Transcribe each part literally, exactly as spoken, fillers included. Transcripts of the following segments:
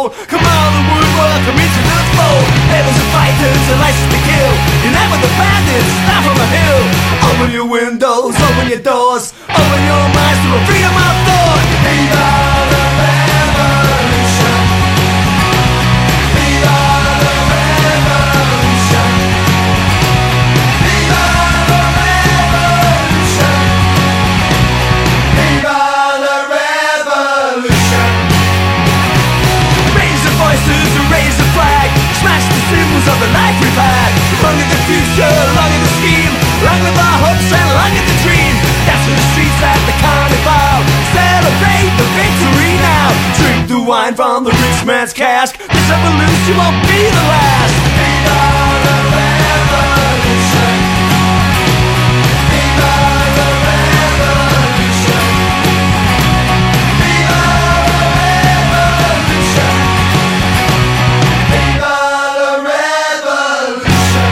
whole. Come on, the woodwork, I'm into the fold. Rebels and fighters and license to kill. Unite with the bandits, down from a hill. Open your windows, open your doors, open your minds to a freedom of thought. Viva the revolution. Viva the revolution. Viva the revolution. Viva the revolution. Raise the voices and raise the flag. Smash the symbols of the life we've had. Long in the future, long in the scheme, long live our hopes and long in the dream. Dance in the streets at the carnival. Celebrate the victory now. Drink the wine from the rich man's cask. This revolution won't be the last. Viva the revolution. Viva the revolution. Viva the revolution. Viva the revolution.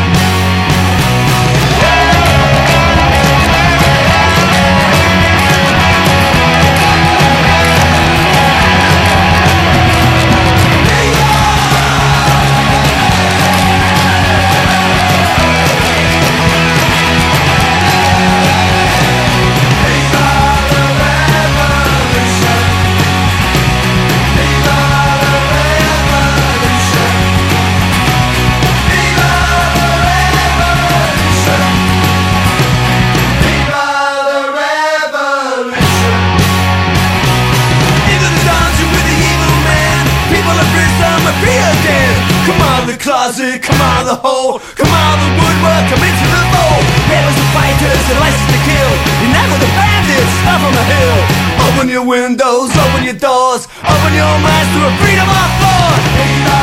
Closet, come on the hole, come on the woodwork, come into the fold. Rebels and fighters and license to kill. Unite with the bandits, up on the hill. Open your windows, open your doors, open your minds to a freedom of thought.